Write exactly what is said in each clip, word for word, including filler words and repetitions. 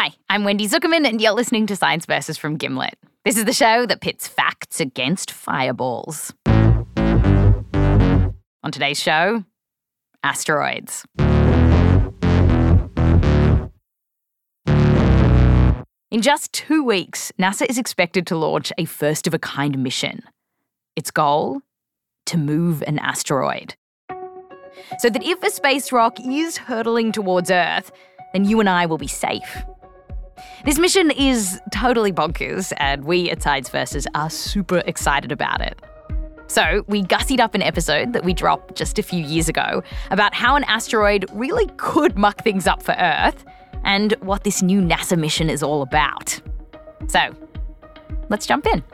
Hi, I'm Wendy Zuckerman, and you're listening to Science Versus from Gimlet. This is the show that pits facts against fireballs. On today's show, asteroids. In just two weeks, NASA is expected to launch a first-of-a-kind mission. Its goal? To move an asteroid. So that if a space rock is hurtling towards Earth, then you and I will be safe. This mission is totally bonkers, and we at Science Versus are super excited about it. So we gussied up an episode that we dropped just a few years ago about how an asteroid really could muck things up for Earth and what this new NASA mission is all about. So, let's jump in.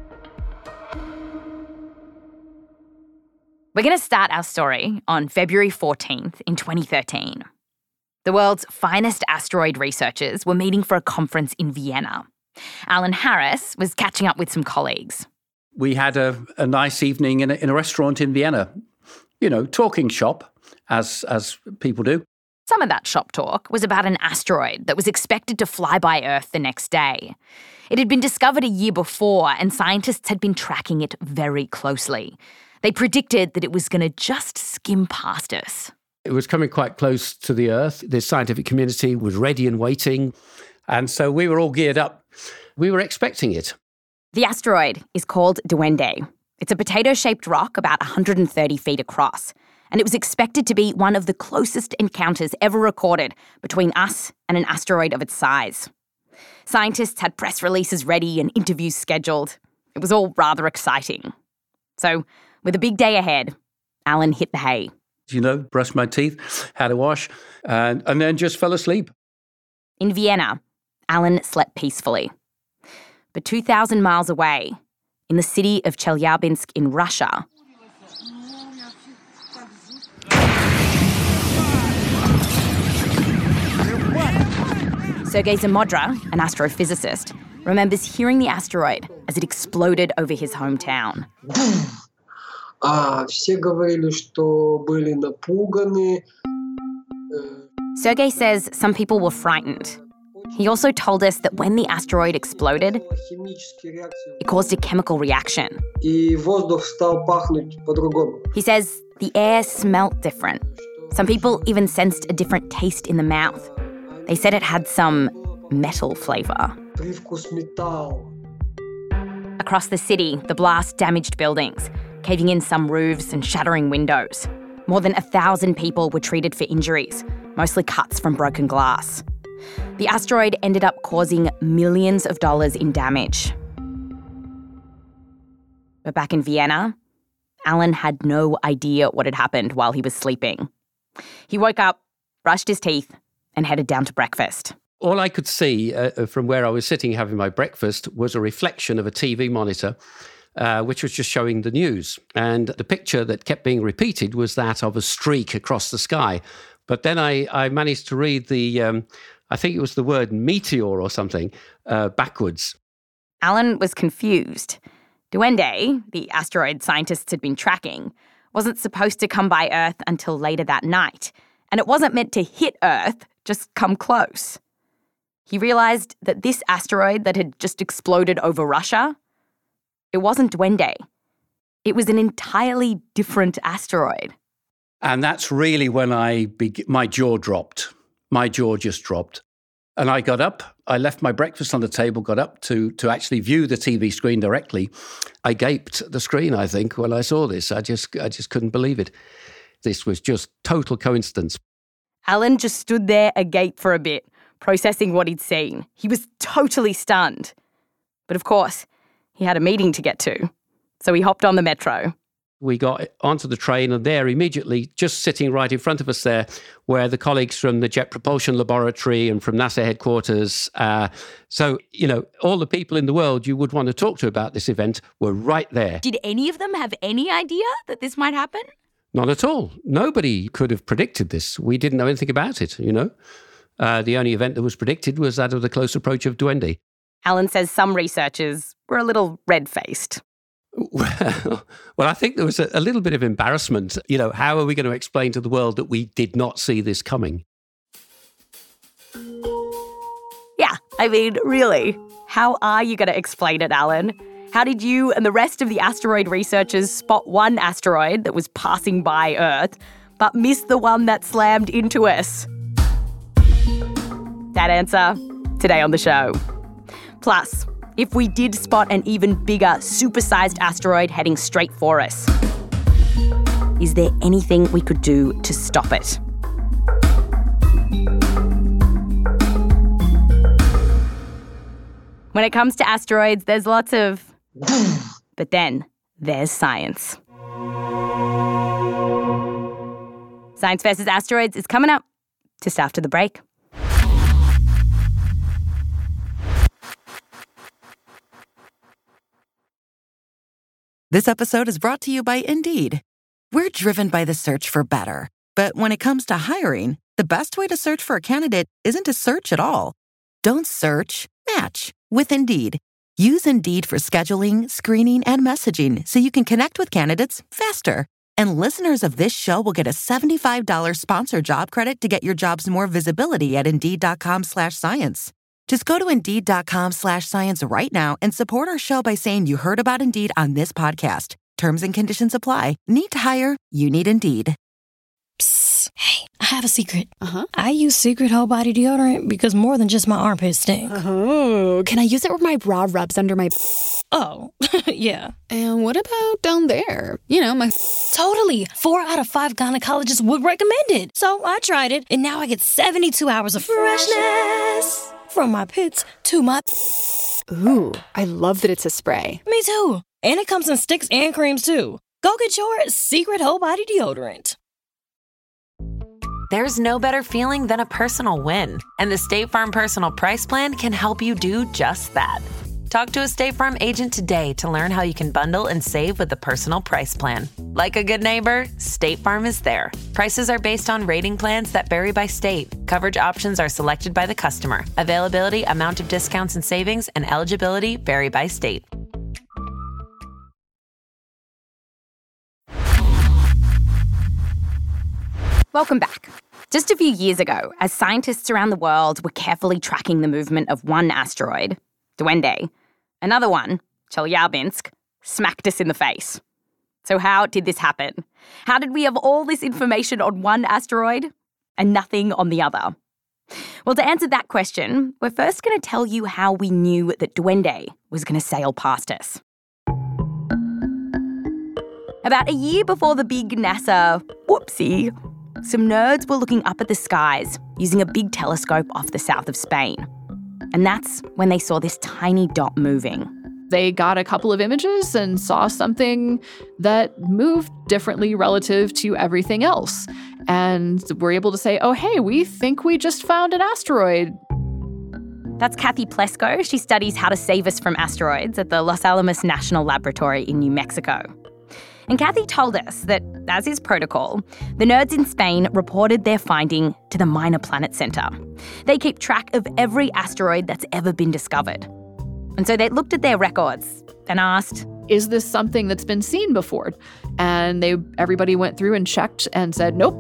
We're going to start our story on February fourteenth in twenty thirteen. The world's finest asteroid researchers were meeting for a conference in Vienna. Alan Harris was catching up with some colleagues. We had a, a nice evening in a, in a restaurant in Vienna. You know, talking shop, as as people do. Some of that shop talk was about an asteroid that was expected to fly by Earth the next day. It had been discovered a year before, and scientists had been tracking it very closely. They predicted that it was going to just skim past us. It was coming quite close to the Earth. The scientific community was ready and waiting. And so we were all geared up. We were expecting it. The asteroid is called Duende. It's a potato-shaped rock about one hundred thirty feet across, and it was expected to be one of the closest encounters ever recorded between us and an asteroid of its size. Scientists had press releases ready and interviews scheduled. It was all rather exciting. So, with a big day ahead, Alan hit the hay. You know, brushed my teeth, had a wash, and, and then just fell asleep. In Vienna, Alan slept peacefully. But two thousand miles away, in the city of Chelyabinsk in Russia, Sergei Zamodra, an astrophysicist, remembers hearing the asteroid as it exploded over his hometown. Sergei says some people were frightened. He also told us that when the asteroid exploded, it caused a chemical reaction. He says the air smelt different. Some people even sensed a different taste in the mouth. They said it had some metal flavour. Across the city, the blast damaged buildings, caving in some roofs and shattering windows. More than a thousand people were treated for injuries, mostly cuts from broken glass. The asteroid ended up causing millions of dollars in damage. But back in Vienna, Alan had no idea what had happened while he was sleeping. He woke up, brushed his teeth, and headed down to breakfast. All I could see uh, from where I was sitting having my breakfast was a reflection of a T V monitor, uh, which was just showing the news. And the picture that kept being repeated was that of a streak across the sky. But then I, I managed to read the, um, I think it was the word meteor or something, uh, backwards. Alan was confused. Duende, the asteroid scientists had been tracking, wasn't supposed to come by Earth until later that night. And it wasn't meant to hit Earth, just come close. He realised that this asteroid that had just exploded over Russia, it wasn't Duende. It was an entirely different asteroid. And that's really when I be- my jaw dropped. My jaw just dropped. And I got up, I left my breakfast on the table, got up to, to actually view the T V screen directly. I gaped at the screen, I think, when I saw this. I just, I just couldn't believe it. This was just total coincidence. Alan just stood there agape for a bit, processing what he'd seen. He was totally stunned. But of course, he had a meeting to get to, so he hopped on the metro. We got onto the train, and there immediately, just sitting right in front of us there, were the colleagues from the Jet Propulsion Laboratory and from NASA headquarters. Uh, so, you know, all the people in the world you would want to talk to about this event were right there. Did any of them have any idea that this might happen? Not at all. Nobody could have predicted this. We didn't know anything about it, you know. Uh, the only event that was predicted was that of the close approach of Duende. Alan says some researchers were a little red-faced. Well, well, I think there was a, a little bit of embarrassment. You know, how are we going to explain to the world that we did not see this coming? Yeah, I mean, really, how are you going to explain it, Alan? How did you and the rest of the asteroid researchers spot one asteroid that was passing by Earth, but miss the one that slammed into us? That answer, today on the show. Plus, if we did spot an even bigger, supersized asteroid heading straight for us, is there anything we could do to stop it? When it comes to asteroids, there's lots of... but then there's science. Science versus Asteroids is coming up just after the break. This episode is brought to you by Indeed. We're driven by the search for better. But when it comes to hiring, the best way to search for a candidate isn't to search at all. Don't search, match with Indeed. Use Indeed for scheduling, screening, and messaging so you can connect with candidates faster. And listeners of this show will get a seventy-five dollars sponsored job credit to get your jobs more visibility at Indeed.com slash science. Just go to Indeed.com slash science right now and support our show by saying you heard about Indeed on this podcast. Terms and conditions apply. Need to hire? You need Indeed. Psst. Hey, I have a secret. Uh-huh. I use Secret Whole Body Deodorant because more than just my armpits stink. Oh, can I use it where my bra rubs under my... Oh, yeah. And what about down there? You know, my... Totally. Four out of five gynecologists would recommend it. So I tried it, and now I get seventy-two hours of freshness. From my pits to my... Ooh, I love that it's a spray. Me too. And it comes in sticks and creams too. Go get your Secret Whole Body Deodorant. There's no better feeling than a personal win, and the State Farm Personal Price Plan can help you do just that. Talk to a State Farm agent today to learn how you can bundle and save with the Personal Price Plan. Like a good neighbor, State Farm is there. Prices are based on rating plans that vary by state. Coverage options are selected by the customer. Availability, amount of discounts and savings, and eligibility vary by state. Welcome back. Just a few years ago, as scientists around the world were carefully tracking the movement of one asteroid, Duende, another one, Chelyabinsk, smacked us in the face. So how did this happen? How did we have all this information on one asteroid and nothing on the other? Well, to answer that question, we're first going to tell you how we knew that Duende was going to sail past us. About a year before the big NASA whoopsie, some nerds were looking up at the skies using a big telescope off the south of Spain. And that's when they saw this tiny dot moving. They got a couple of images and saw something that moved differently relative to everything else. And were able to say, oh, hey, we think we just found an asteroid. That's Kathy Plesko. She studies how to save us from asteroids at the Los Alamos National Laboratory in New Mexico. And Kathy told us that, as is protocol, the nerds in Spain reported their finding to the Minor Planet Center. They keep track of every asteroid that's ever been discovered. And so they looked at their records and asked, is this something that's been seen before? And they everybody went through and checked and said, nope.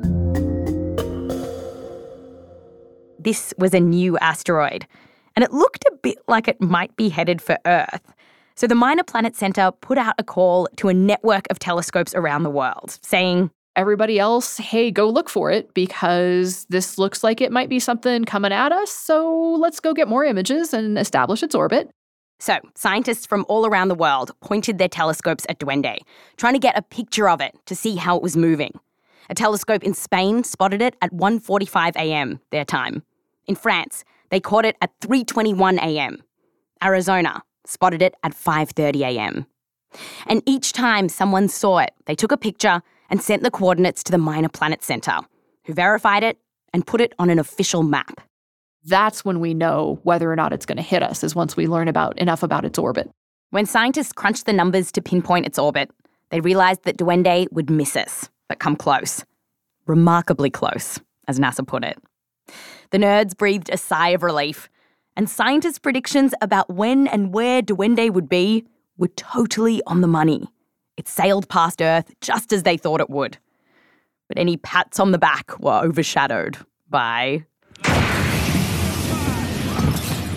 This was a new asteroid, and it looked a bit like it might be headed for Earth. So the Minor Planet Center put out a call to a network of telescopes around the world, saying, everybody else, hey, go look for it because this looks like it might be something coming at us, so let's go get more images and establish its orbit. So scientists from all around the world pointed their telescopes at Duende, trying to get a picture of it to see how it was moving. A telescope in Spain spotted it at one forty-five a.m. their time. In France, they caught it at three twenty-one a.m. Arizona spotted it at five thirty a.m. And each time someone saw it, they took a picture and sent the coordinates to the Minor Planet Center, who verified it and put it on an official map. That's when we know whether or not it's going to hit us, is once we learn about enough about its orbit. When scientists crunched the numbers to pinpoint its orbit, they realized that Duende would miss us, but come close. Remarkably close, as NASA put it. The nerds breathed a sigh of relief, and scientists' predictions about when and where Duende would be were totally on the money. It sailed past Earth just as they thought it would. But any pats on the back were overshadowed by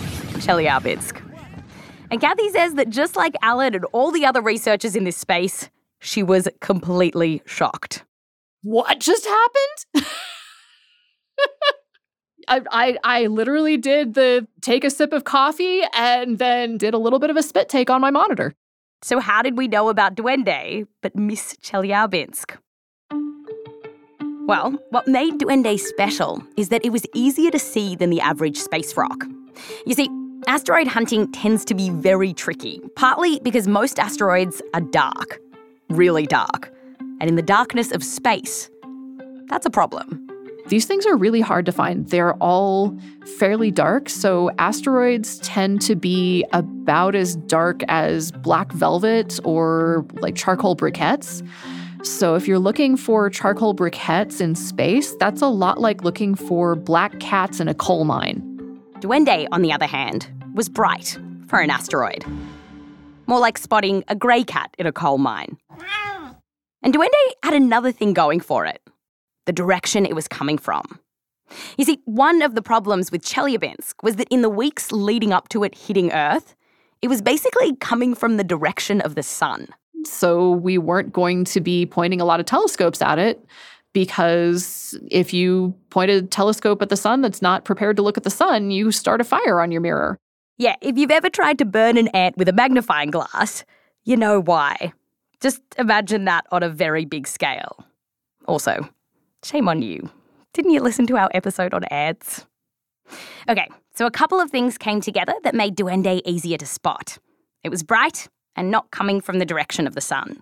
Chelyabinsk. And Kathy says that just like Alan and all the other researchers in this space, she was completely shocked. What just happened? I, I I literally did the take a sip of coffee and then did a little bit of a spit take on my monitor. So how did we know about Duende but miss Chelyabinsk? Well, what made Duende special is that it was easier to see than the average space rock. You see, asteroid hunting tends to be very tricky, partly because most asteroids are dark, really dark. And in the darkness of space, that's a problem. These things are really hard to find. They're all fairly dark, so asteroids tend to be about as dark as black velvet or like charcoal briquettes. So if you're looking for charcoal briquettes in space, that's a lot like looking for black cats in a coal mine. Duende, on the other hand, was bright for an asteroid. More like spotting a grey cat in a coal mine. And Duende had another thing going for it. The direction it was coming from. You see, one of the problems with Chelyabinsk was that in the weeks leading up to it hitting Earth, it was basically coming from the direction of the sun. So we weren't going to be pointing a lot of telescopes at it, because if you point a telescope at the sun that's not prepared to look at the sun, you start a fire on your mirror. Yeah, if you've ever tried to burn an ant with a magnifying glass, you know why. Just imagine that on a very big scale. Also, shame on you. Didn't you listen to our episode on ants? Okay, so a couple of things came together that made Duende easier to spot. It was bright and not coming from the direction of the sun.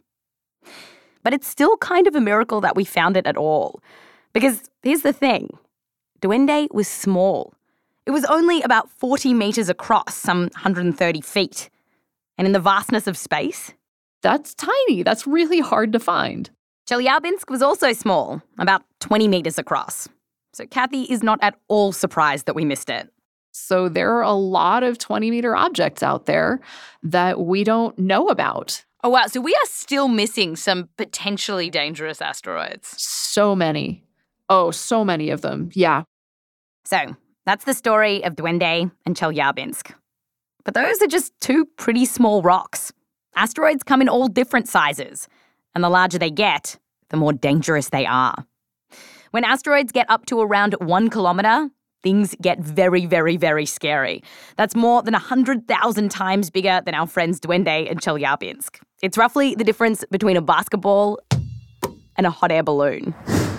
But it's still kind of a miracle that we found it at all. Because here's the thing. Duende was small. It was only about forty metres across, some one hundred thirty feet. And in the vastness of space, that's tiny. That's really hard to find. Chelyabinsk was also small, about twenty metres across. So Kathy is not at all surprised that we missed it. So there are a lot of twenty-meter objects out there that we don't know about. Oh, wow. So we are still missing some potentially dangerous asteroids. So many. Oh, so many of them. Yeah. So that's the story of Duende and Chelyabinsk. But those are just two pretty small rocks. Asteroids come in all different sizes. And the larger they get, the more dangerous they are. When asteroids get up to around one kilometre, things get very, very, very scary. That's more than one hundred thousand times bigger than our friends Duende and Chelyabinsk. It's roughly the difference between a basketball and a hot air balloon.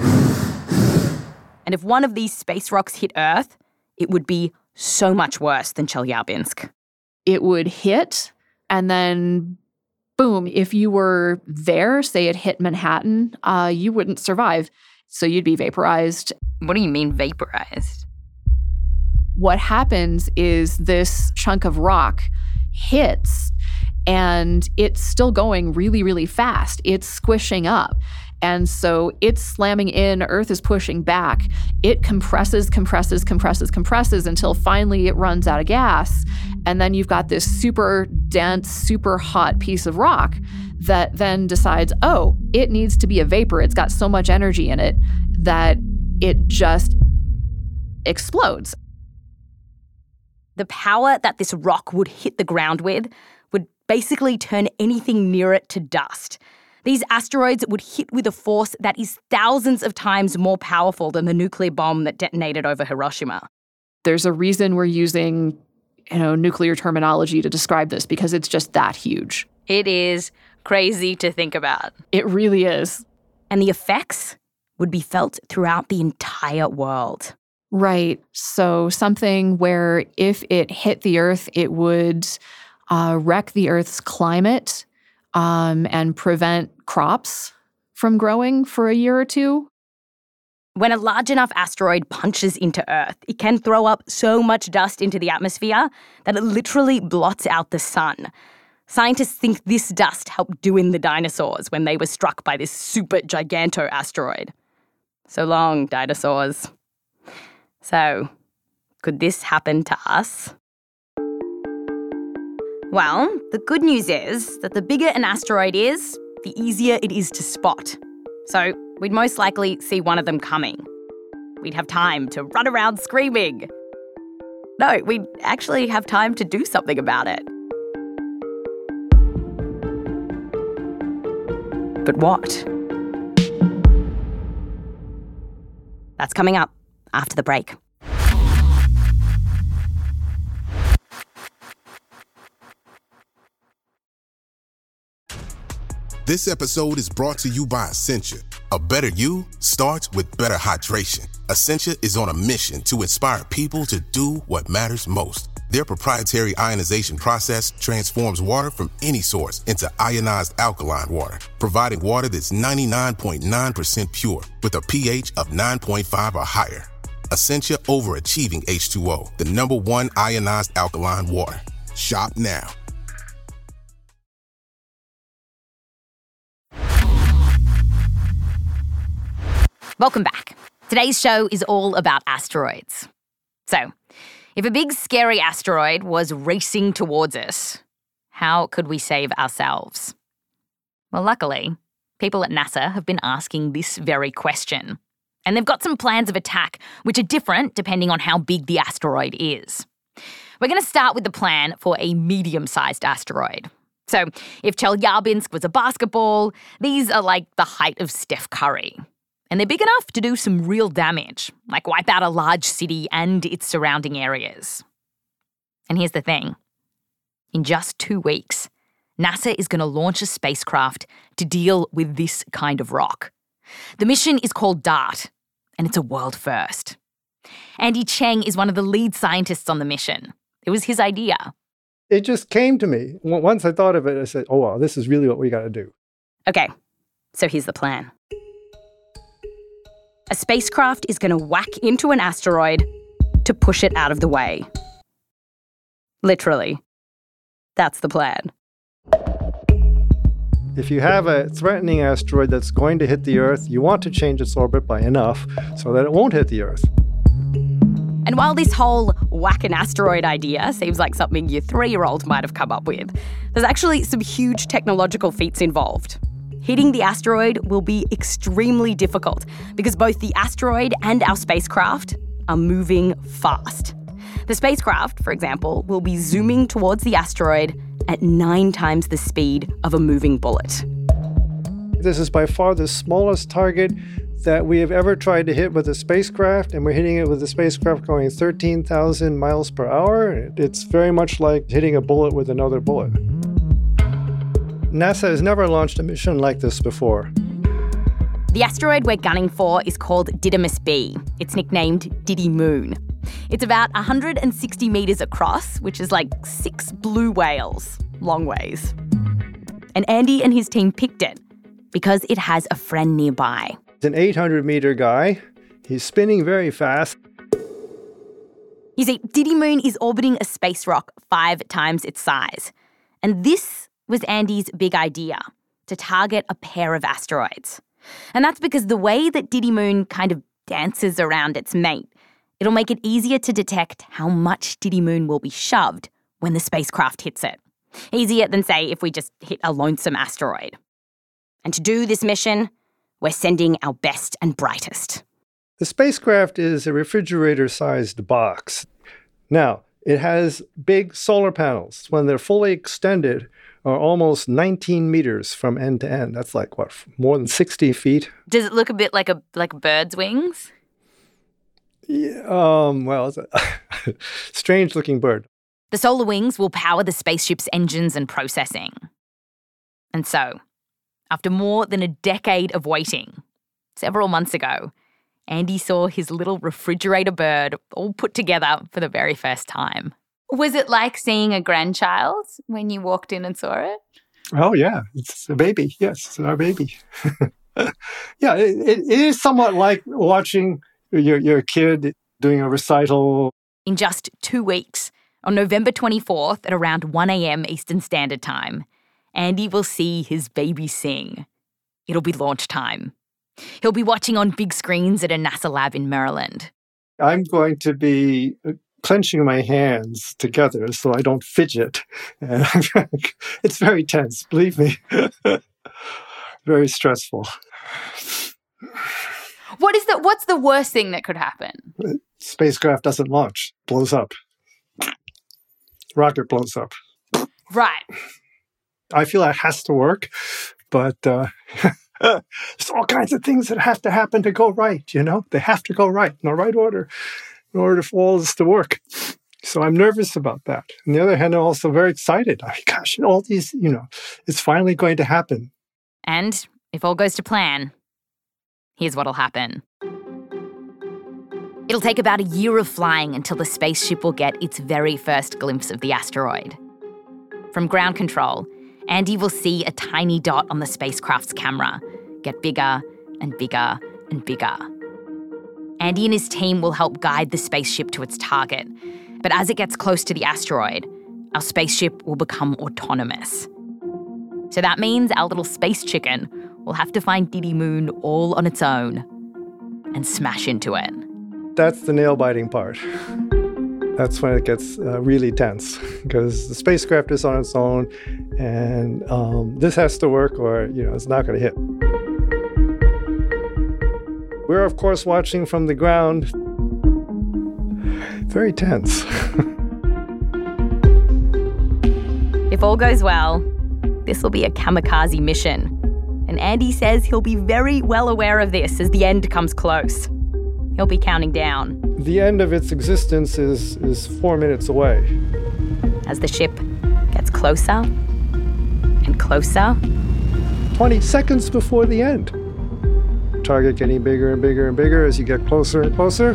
And if one of these space rocks hit Earth, it would be so much worse than Chelyabinsk. It would hit, and then boom, if you were there, say it hit Manhattan, uh, you wouldn't survive. So you'd be vaporized. What do you mean vaporized? What happens is this chunk of rock hits and it's still going really, really fast. It's squishing up. And so it's slamming in, Earth is pushing back. It compresses, compresses, compresses, compresses until finally it runs out of gas. And then you've got this super dense, super hot piece of rock that then decides, oh, it needs to be a vapor. It's got so much energy in it that it just explodes. The power that this rock would hit the ground with would basically turn anything near it to dust. These asteroids would hit with a force that is thousands of times more powerful than the nuclear bomb that detonated over Hiroshima. There's a reason we're using, you know, nuclear terminology to describe this, because it's just that huge. It is crazy to think about. It really is. And the effects would be felt throughout the entire world. Right. So something where if it hit the Earth, it would uh, wreck the Earth's climate um, and prevent crops from growing for a year or two. When a large enough asteroid punches into Earth, it can throw up so much dust into the atmosphere that it literally blots out the sun. Scientists think this dust helped doom the dinosaurs when they were struck by this super giganto asteroid. So long, dinosaurs. So, could this happen to us? Well, the good news is that the bigger an asteroid is, the easier it is to spot. So, we'd most likely see one of them coming. We'd have time to run around screaming. No, we actually have time to do something about it. But what? That's coming up after the break. This episode is brought to you by Essentia. A better you starts with better hydration. Essentia is on a mission to inspire people to do what matters most. Their proprietary ionization process transforms water from any source into ionized alkaline water, providing water that's ninety-nine point nine percent pure with a pH of nine point five or higher. Essentia Overachieving H two O, the number one ionized alkaline water. Shop now. Welcome back. Today's show is all about asteroids. So, if a big scary asteroid was racing towards us, how could we save ourselves? Well, luckily, people at NASA have been asking this very question. And they've got some plans of attack which are different depending on how big the asteroid is. We're going to start with the plan for a medium-sized asteroid. So, if Chelyabinsk was a basketball, these are like the height of Steph Curry. And they're big enough to do some real damage, like wipe out a large city and its surrounding areas. And here's the thing. In just two weeks, NASA is going to launch a spacecraft to deal with this kind of rock. The mission is called DART, and it's a world first. Andy Cheng is one of the lead scientists on the mission. It was his idea. It just came to me. Once I thought of it, I said, oh, wow, this is really what we got to do. Okay, so here's the plan. A spacecraft is going to whack into an asteroid to push it out of the way. Literally. That's the plan. If you have a threatening asteroid that's going to hit the Earth, you want to change its orbit by enough so that it won't hit the Earth. And while this whole whack an asteroid idea seems like something your three-year-old might have come up with, there's actually some huge technological feats involved. Hitting the asteroid will be extremely difficult because both the asteroid and our spacecraft are moving fast. The spacecraft, for example, will be zooming towards the asteroid at nine times the speed of a moving bullet. This is by far the smallest target that we have ever tried to hit with a spacecraft, and we're hitting it with a spacecraft going thirteen thousand miles per hour. It's very much like hitting a bullet with another bullet. NASA has never launched a mission like this before. The asteroid we're gunning for is called Didymus B. It's nicknamed Diddy Moon. It's about one hundred sixty metres across, which is like six blue whales. Long ways. And Andy and his team picked it because it has a friend nearby. It's an eight hundred metre guy. He's spinning very fast. You see, Diddy Moon is orbiting a space rock five times its size. And this was Andy's big idea, to target a pair of asteroids. And that's because the way that Diddy Moon kind of dances around its mate, it'll make it easier to detect how much Diddy Moon will be shoved when the spacecraft hits it. Easier than, say, if we just hit a lonesome asteroid. And to do this mission, we're sending our best and brightest. The spacecraft is a refrigerator-sized box. Now, it has big solar panels. When they're fully extended, are almost nineteen meters from end to end. That's like, what, more than sixty feet? Does it look a bit like a like bird's wings? Yeah, um, well, it's a strange-looking bird. The solar wings will power the spaceship's engines and processing. And so, after more than a decade of waiting, several months ago, Andy saw his little refrigerator bird all put together for the very first time. Was it like seeing a grandchild when you walked in and saw it? Oh, yeah. It's a baby. Yes, it's our baby. Yeah, it, it is somewhat like watching your, your kid doing a recital. In just two weeks, on November twenty-fourth at around one a.m. Eastern Standard Time, Andy will see his baby sing. It'll be launch time. He'll be watching on big screens at a NASA lab in Maryland. I'm going to be clenching my hands together so I don't fidget. And it's very tense, believe me. Very stressful. What is the what's the worst thing that could happen? The spacecraft doesn't launch, blows up. rocket blows up. Right. I feel it has to work, but uh, there's all kinds of things that have to happen to go right, you know? They have to go right, in the right order, in order for all this to work. So I'm nervous about that. On the other hand, I'm also very excited. I, gosh, all these, you know, it's finally going to happen. And if all goes to plan, here's what'll happen. It'll take about a year of flying until the spaceship will get its very first glimpse of the asteroid. From ground control, Andy will see a tiny dot on the spacecraft's camera get bigger and bigger and bigger. Andy and his team will help guide the spaceship to its target, but as it gets close to the asteroid, our spaceship will become autonomous. So that means our little space chicken will have to find Didymoon all on its own and smash into it. That's the nail-biting part. That's when it gets uh, really tense, because the spacecraft is on its own, and um, this has to work or, you know, it's not going to hit. We're, of course, watching from the ground. Very tense. If all goes well, this will be a kamikaze mission. And Andy says he'll be very well aware of this as the end comes close. He'll be counting down. The end of its existence is, is four minutes away. As the ship gets closer and closer. twenty seconds before the end. Target getting bigger and bigger and bigger as you get closer and closer.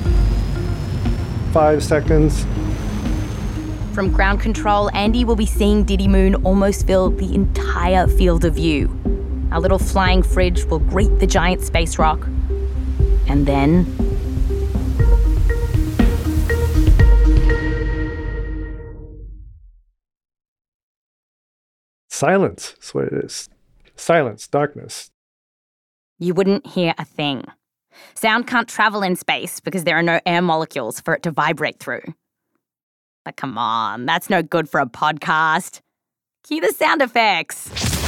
Five seconds. From ground control, Andy will be seeing Didymoon almost fill the entire field of view. Our little flying fridge will greet the giant space rock. And then... silence is what it is. Silence, darkness. You wouldn't hear a thing. Sound can't travel in space because there are no air molecules for it to vibrate through. But come on, that's no good for a podcast. Cue the sound effects.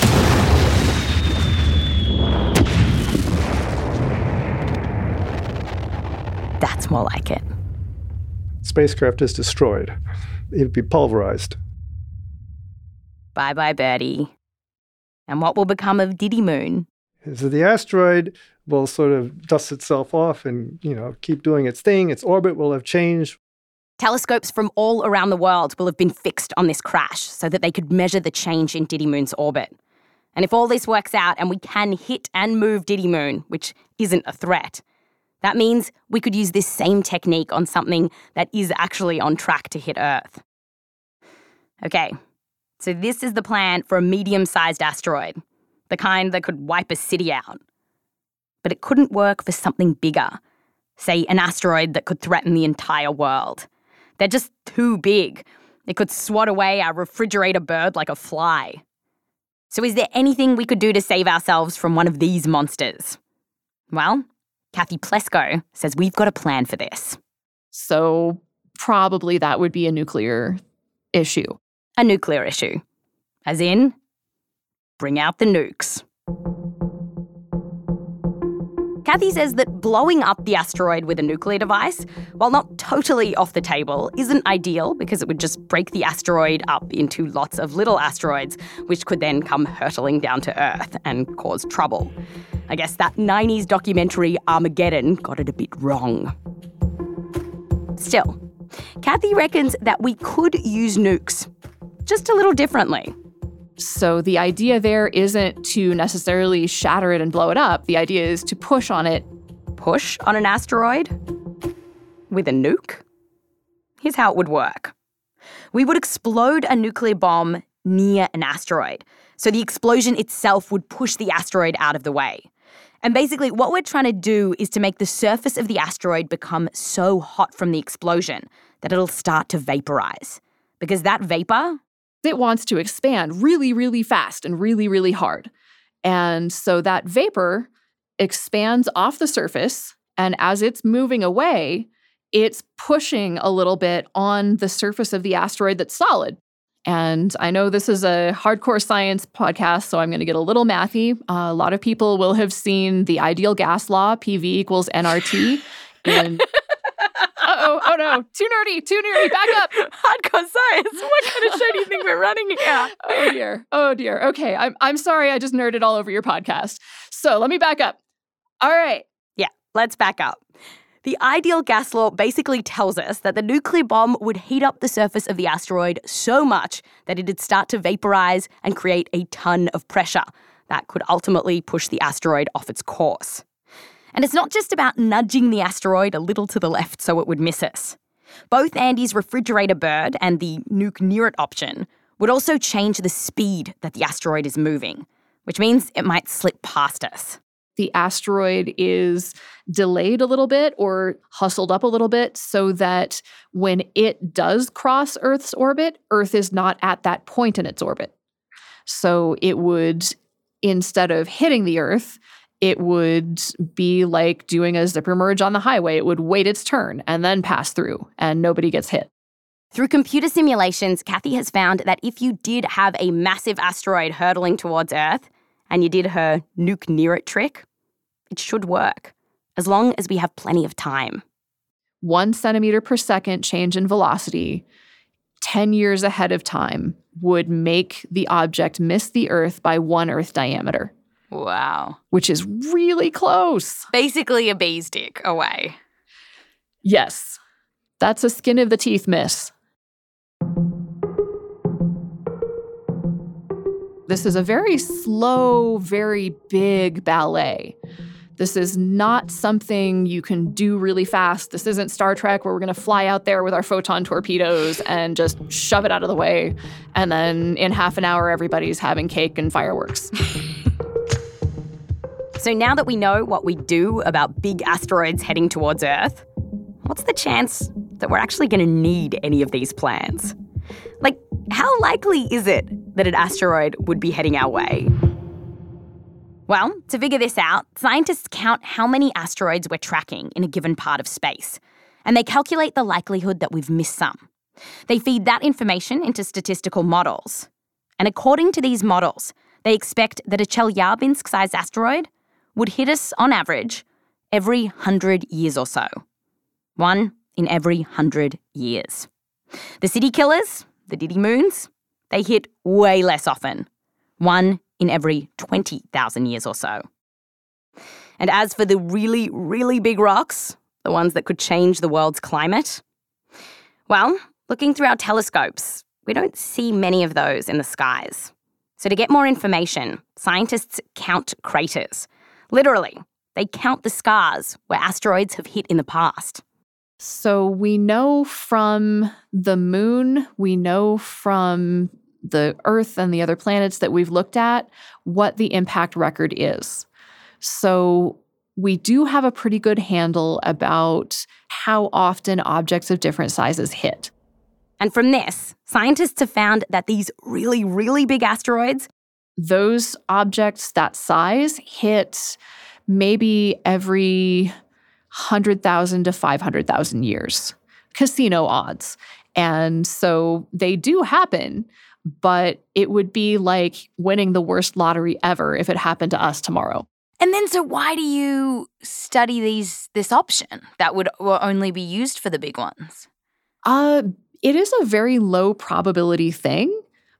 That's more like it. Spacecraft is destroyed. It'd be pulverized. Bye-bye, Birdie. And what will become of Didymoon? So the asteroid will sort of dust itself off and, you know, keep doing its thing. Its orbit will have changed. Telescopes from all around the world will have been fixed on this crash so that they could measure the change in Didymoon's orbit. And if all this works out and we can hit and move Didymoon, which isn't a threat, that means we could use this same technique on something that is actually on track to hit Earth. Okay, so this is the plan for a medium-sized asteroid, the kind that could wipe a city out. But it couldn't work for something bigger, say an asteroid that could threaten the entire world. They're just too big. It could swat away our refrigerator bird like a fly. So is there anything we could do to save ourselves from one of these monsters? Well, Kathy Plesko says we've got a plan for this. So probably that would be a nuclear issue. A nuclear issue. As in, bring out the nukes. Kathy says that blowing up the asteroid with a nuclear device, while not totally off the table, isn't ideal because it would just break the asteroid up into lots of little asteroids, which could then come hurtling down to Earth and cause trouble. I guess that nineties documentary Armageddon got it a bit wrong. Still, Kathy reckons that we could use nukes, just a little differently. So the idea there isn't to necessarily shatter it and blow it up. The idea is to push on it. Push on an asteroid? With a nuke? Here's how it would work. We would explode a nuclear bomb near an asteroid. So the explosion itself would push the asteroid out of the way. And basically what we're trying to do is to make the surface of the asteroid become so hot from the explosion that it'll start to vaporize. Because that vapor... it wants to expand really, really fast and really, really hard. And so that vapor expands off the surface, and as it's moving away, it's pushing a little bit on the surface of the asteroid that's solid. And I know this is a hardcore science podcast, so I'm going to get a little mathy. Uh, a lot of people will have seen the ideal gas law, P V equals N R T. And Uh-oh, oh no, too nerdy, too nerdy, back up. Hardcore science. What kind of show do you think we're running here? Oh dear, oh dear. Okay, I'm I'm sorry I just nerded all over your podcast. So let me back up. All right. Yeah, let's back up. The ideal gas law basically tells us that the nuclear bomb would heat up the surface of the asteroid so much that it'd start to vaporize and create a ton of pressure that could ultimately push the asteroid off its course. And it's not just about nudging the asteroid a little to the left so it would miss us. Both Andy's refrigerator bird and the nuke near it option would also change the speed that the asteroid is moving, which means it might slip past us. The asteroid is delayed a little bit or hustled up a little bit so that when it does cross Earth's orbit, Earth is not at that point in its orbit. So it would, instead of hitting the Earth, it would be like doing a zipper merge on the highway. It would wait its turn and then pass through, and nobody gets hit. Through computer simulations, Kathy has found that if you did have a massive asteroid hurtling towards Earth, and you did her nuke near it trick, it should work, as long as we have plenty of time. One centimeter per second change in velocity, ten years ahead of time, would make the object miss the Earth by one Earth diameter. Wow. Which is really close. Basically a bee's dick away. Yes. That's a skin of the teeth miss. This is a very slow, very big ballet. This is not something you can do really fast. This isn't Star Trek where we're going to fly out there with our photon torpedoes and just shove it out of the way. And then in half an hour, everybody's having cake and fireworks. So now that we know what we do about big asteroids heading towards Earth, what's the chance that we're actually going to need any of these plans? Like, how likely is it that an asteroid would be heading our way? Well, to figure this out, scientists count how many asteroids we're tracking in a given part of space, and they calculate the likelihood that we've missed some. They feed that information into statistical models. And according to these models, they expect that a Chelyabinsk-sized asteroid would hit us, on average, every hundred years or so. One in every hundred years. The city killers, the Diddy Moons, they hit way less often. One in every twenty thousand years or so. And as for the really, really big rocks, the ones that could change the world's climate, well, looking through our telescopes, we don't see many of those in the skies. So to get more information, scientists count craters. Literally, they count the scars where asteroids have hit in the past. So we know from the moon, we know from the Earth and the other planets that we've looked at what the impact record is. So we do have a pretty good handle about how often objects of different sizes hit. And from this, scientists have found that these really, really big asteroids, those objects that size hit maybe every one hundred thousand to five hundred thousand years. Casino odds. And so they do happen, but it would be like winning the worst lottery ever if it happened to us tomorrow. And then so why do you study these this option that would will only be used for the big ones? Uh, it is a very low probability thing,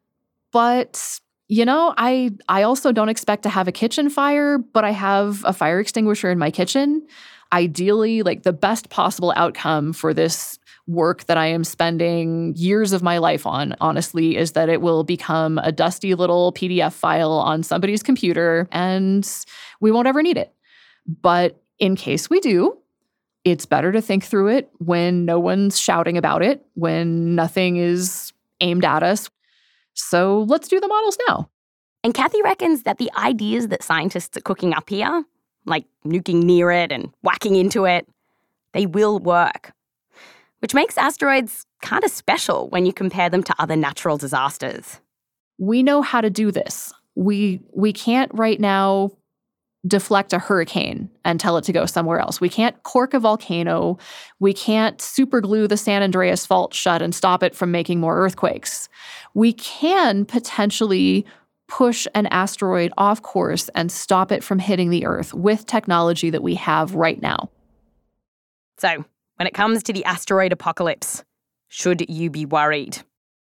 but you know, I I also don't expect to have a kitchen fire, but I have a fire extinguisher in my kitchen. Ideally, like the best possible outcome for this work that I am spending years of my life on, honestly, is that it will become a dusty little P D F file on somebody's computer and we won't ever need it. But in case we do, it's better to think through it when no one's shouting about it, when nothing is aimed at us. So let's do the models now. And Kathy reckons that the ideas that scientists are cooking up here, like nuking near it and whacking into it, they will work. Which makes asteroids kind of special when you compare them to other natural disasters. We know how to do this. We we can't right now deflect a hurricane and tell it to go somewhere else. We can't cork a volcano. We can't superglue the San Andreas Fault shut and stop it from making more earthquakes. We can potentially push an asteroid off course and stop it from hitting the Earth with technology that we have right now. So, when it comes to the asteroid apocalypse. Should you be worried?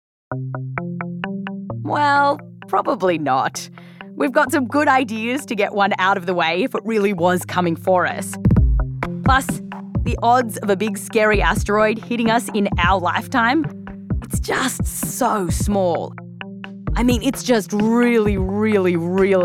Well, probably not. We've got some good ideas to get one out of the way if it really was coming for us. Plus, the odds of a big scary asteroid hitting us in our lifetime, it's just so small. I mean, it's just really, really, really...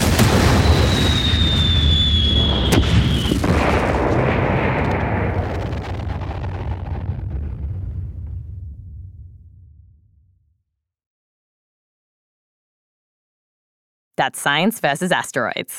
That's Science versus Asteroids.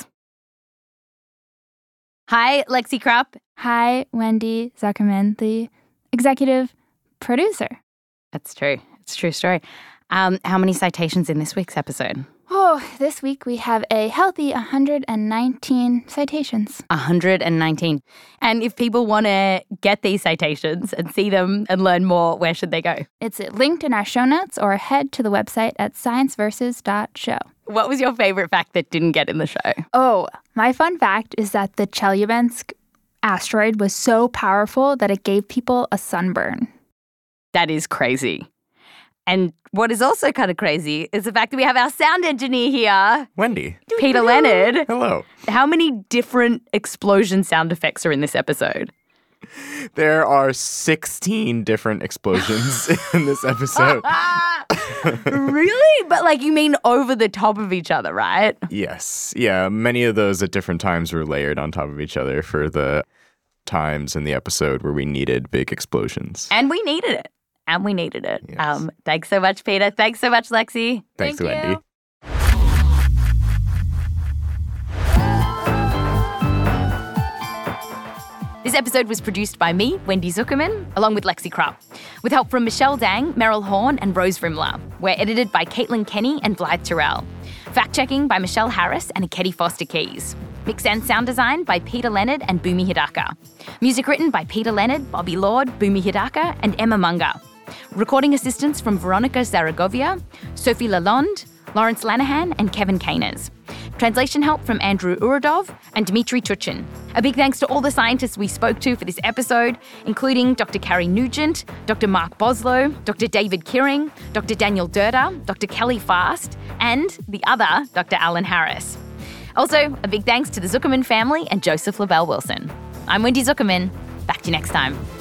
Hi, Lexi Krupp. Hi, Wendy Zuckerman, the executive producer. That's true. It's a true story. Um, how many citations in this week's episode? Oh, this week we have a healthy one hundred nineteen citations. one hundred nineteen. And if people want to get these citations and see them and learn more, where should they go? It's linked in our show notes or head to the website at science versus dot show. What was your favorite fact that didn't get in the show? Oh, my fun fact is that the Chelyabinsk asteroid was so powerful that it gave people a sunburn. That is crazy. And what is also kind of crazy is the fact that we have our sound engineer here. Wendy. Peter Leonard. Hello. How many different explosion sound effects are in this episode? There are sixteen different explosions in this episode. Really? But like you mean over the top of each other, right? Yes. Yeah, many of those at different times were layered on top of each other for the times in the episode where we needed big explosions. And we needed it. And we needed it. Yes. Um, thanks so much, Peter. Thanks so much, Lexi. Thanks, Thank Wendy. you. This episode was produced by me, Wendy Zuckerman, along with Lexi Krupp, with help from Michelle Dang, Meryl Horn, and Rose Rimler. We're edited by Caitlin Kenny and Blythe Terrell. Fact-checking by Michelle Harris and Akedi Foster-Keys. Mix and sound design by Peter Leonard and Bhumi Hidaka. Music written by Peter Leonard, Bobby Lord, Bhumi Hidaka, and Emma Munger. Recording assistance from Veronica Zaragovia, Sophie Lalonde, Lawrence Lanahan, and Kevin Caners. Translation help from Andrew Uradov and Dmitry Tuchin. A big thanks to all the scientists we spoke to for this episode, including Doctor Carrie Nugent, Doctor Mark Boslow, Doctor David Kiring, Doctor Daniel Durda, Doctor Kelly Fast, and the other Doctor Alan Harris. Also, a big thanks to the Zuckerman family and Joseph LaBelle Wilson. I'm Wendy Zuckerman. Back to you next time.